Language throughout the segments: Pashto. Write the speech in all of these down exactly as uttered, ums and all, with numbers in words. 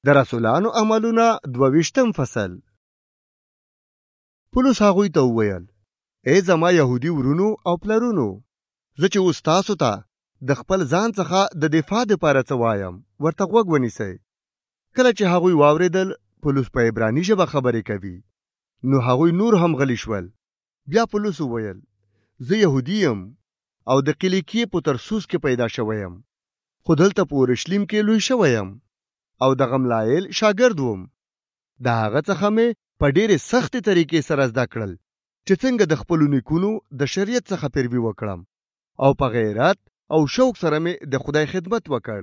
د رسولانو عملونه دوه-ویشتم فصل. پولس هغوی ته وویل: ای زما یهودي ورونو او پلرونو، زه چې اوس تاسو ته د خپل ځان څخه د دفاع دپاره څه وایم، ورته غوږ ونیسئ. کله چې هغوی واورېدل پولس په عبراني ژبه خبرې کوي، نو هغوی نور هم غلي شول. بیا پولس وویل: زه یهودي یم او د قلیقیې په ترسوس کې پیدا شوی یم، خو دلته په اورشلیم کې لوی شوی یم او د غملایل شاګرد وم. د هغه څخه مې په ډېرې سختې طریقې سره زده کړل چې څنګه د خپلو نیکونو د شریعت څخه پیروي وکړم او په غیرت او شوق سره مې د خدای خدمت وکړ،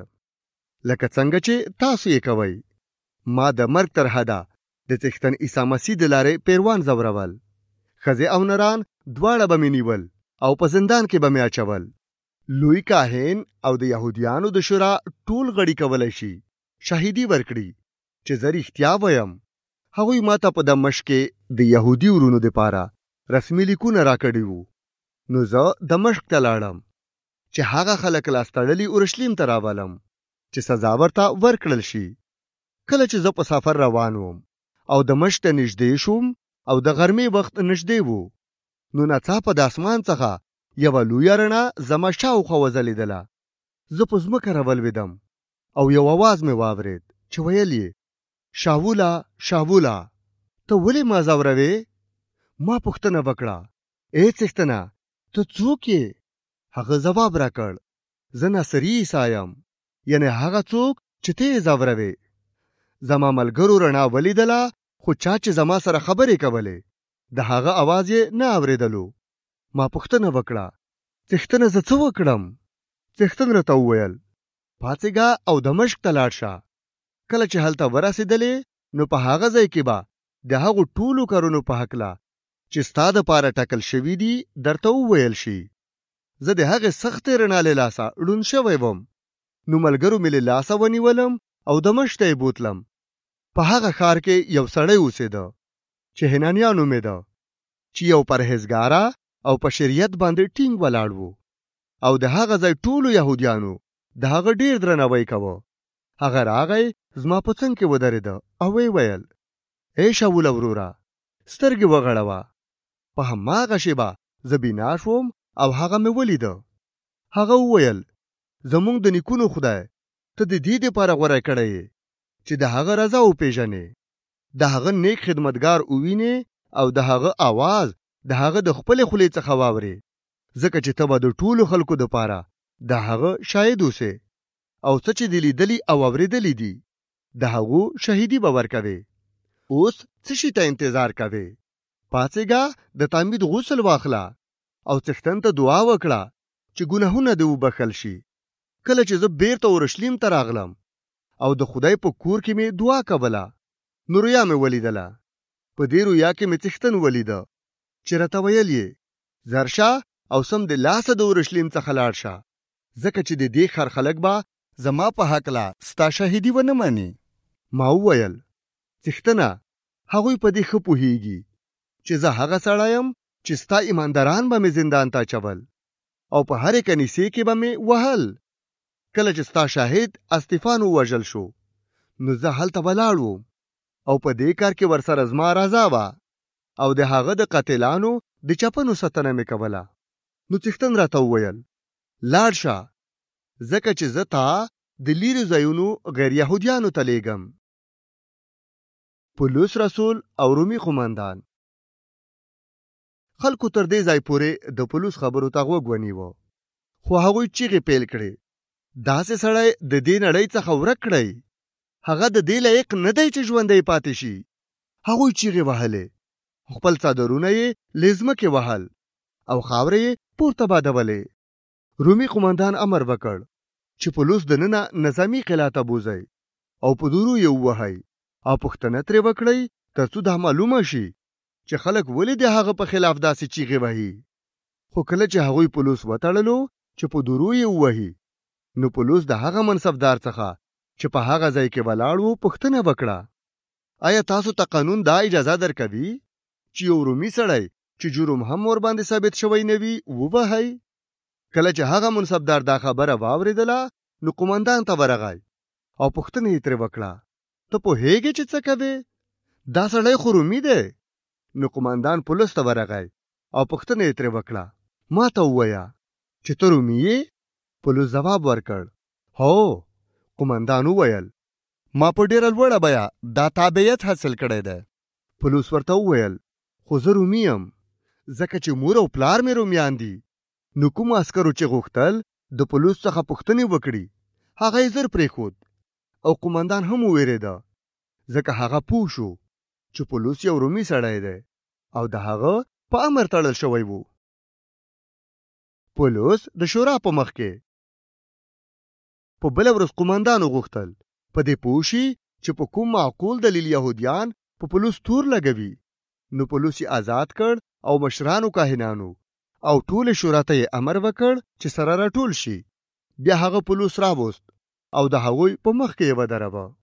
لکه څنګه چې تاسو یې کوئ. ما د مرګ تر حده د څښتن عیسی مسیح د لارې پیروان ځورول. ښځې او نران دواړه به مې نیول او په زندان کې به مې اچول. لوی کاهن او د یهودیانو د شورا ټول غړي کولی شي شاهدي ورکړي چې زه رښتیا وایم. هغوی ما ته په دمشق کې د یهودي ورونو دپاره رسمي لیکونه راکړي وو. نو زه دمشق ته لاړم چې هغه خلک لاس تړلي اورشلیم ته راولم چې سزا ورته ورکړل شي. کله چې زه په سفر روان وم او دمشق ته نږدې شوم او د غرمې وخت نږدې وو، نو ناڅاپه د اسمان څخه یوه لویه رڼا زما شاوخوا وځلېدله. زه په ځمکه راولوېدم او یو اواز مې واورېد چې ویل یې: شاوله شاوله، ته ولې ما ځوروې؟ ما پوښتنه وکړه: ای څښتنه، ته څوک یې؟ هغه ځواب راکړ: زه ناصري عیسی یم، یعنې هغه څوک چې ته یې ځوروې. زما ملګرو رڼا ولیدله، خو چا چې زما سره خبرې کولې د هغه اواز یې نه اورېدلو. ما پوښتنه وکړه: څښتنه، زه څه وکړم؟ څښتن راته وویل: پاڅېږه او دمشق ته لاړ شه. کله چې هلته ورسېدلې، نو په هغه ځای کې به د هغو ټولو کارونو په هکله چې ستا دپاره ټاکل شوي دي درته وویل شي. زه د هغې سختې رڼا له لاسه ړوند شوی وم. نو ملګرو مې له لاسه ونیولم او دمشق ته یې بوتلم. په هغه ښار کې یو سړی اوسېده چې حنانیا نومېده، چې یو پرهیزګاره او په شریعت باندې ټینګ ولاړ و او د هغه ځای ټولو یهودیانو د هغه ډېر درناوی کوه. هغه راغی، زما په څنګ کې ودرېده او ویې ویل: ای شاوله وروره، سترګې وغړوه. په هماغه شېبه زه بینا شوم او هغه مې ولیده. هغه وویل: زموږ د نیکونو خدای ته د دې دپاره غوره کړی یې چې د هغه رضا وپېژنې، د هغه نیک خدمتګار ووینې او د هغه آواز د هغه د خپلې خولې څخه واورې، ځکه چې ته به د ټولو خلکو دپاره د هغه شاهد اوسې او څه چې دې لیدلي او اورېدلي دي د هغو شهیدي به ورکوې. اوس څه شي ته انتظار کوې؟ پاڅېږه، د تعمید غسل واخله او څښتن ته دعا وکړه چې ګناهونه دې وبخښل شي. کله چې زه بیرته اورشلیم ته راغلم او د خدای په کور کې مې دعا کوله، نو رویا مې ولیدله. په دې رویا کې مې څښتن ولیده چې راته ویل یې: زرشه او سم د لاسه د اورشلیم څخه لاړ شه، ځکه چې د دې ښار خلک به زما په هکله ستا شاهدي ونه مني. ما وویل: څښتنه، هغوی په دې ښه پوهېږي چې زه هغه سړی یم چې ستا ایمانداران به مې زندان ته اچول او په هرې کنیسې کې به مې وهل. کله چې ستا شاهد استفان ووژل شو، نو زه هلته ولاړ وم او په دې کار کې ورسره زما رضا وه او د هغه د قاتلانو د چپنو ساتنه مې کوله. نو څښتن راته وویل: لاړ شه، ځکه چې زه تا د لیرې ځایونو غیر یهودیانو ته لیږم. پولس رسول او رومي قومندان. خلکو تر دې ځای پورې د پولس خبرو ته غوږ ونیوه، خو هغوی چیغې پیل کړې: داسې سړی د دې نړۍ څخه ورک کړئ، هغه د دې لایق نه دی چې ژوندی پاتې شي. هغوی چیغې وهلې، خپل څادرونه یې له ځمکې وهل او خاورې یې پورته بادولې. رومي قومندان امر وکړ چې پولس دننه نظامي قلعه ته بوځئ او په دورو یې ووهئ او پوښتنه ترې وکړئ تر څو دا معلومه شي چې خلک ولې د هغه په خلاف داسې چیغې وهي. خو کله چې هغوی پولس وتړلو چې په دورو یې ووهي، نو پولس د هغه منصفدار څخه چې په هغه ځای کې ولاړ و پوښتنه وکړه: آیا تاسو ته قانون دا اجازه درکوي چې یو رومي سړی چې جرم هم ورباندې ثابت شوی نه وي ووهئ؟ کله چې هغه منصفدار دا خبره واورېدله، نو قومندان ته ورغی او پوښتنه یې ترې وکړه: ته پوهېږې چې څه کوې؟ دا سړی خو رومي دی. نو قمندان پولیس ته ورغی او پوښتنه یې ترې وکړه. ما ته ووایه چې ته رومي یې؟ پولیس ځواب ورکړ هو. قمندان وویل ما په ډېره لوړه بیه دا تابعیت حاصل کړی دی. پولیس ورته وویل خو زه رومي یم ځکه چې مور او پلار مې رومیان دي. نو کوم عسکرو چې غوښتل د پولیس څخه پوښتنې وکړي هغه یې زر پرېښود او قمندان هم وویرېده ځکه هغه پوه شو چې پولیس یو رومي سړی دی او د هغه په امر تړل شوی وو. پولیس د شورا په مخ کې. په بله ورځ قمندان وغوښتل په دې پوه شي چې په کوم معقول دلیل یهودیان په پولیس تور لګوي. نو پولیس یې آزاد کړ او مشرانو کاهنانو او ټول شورا ته یې امر وکړ چې سره راټول شي. بیا هغه پولیس راوست او د هغوی په مخ کې یې ودروه.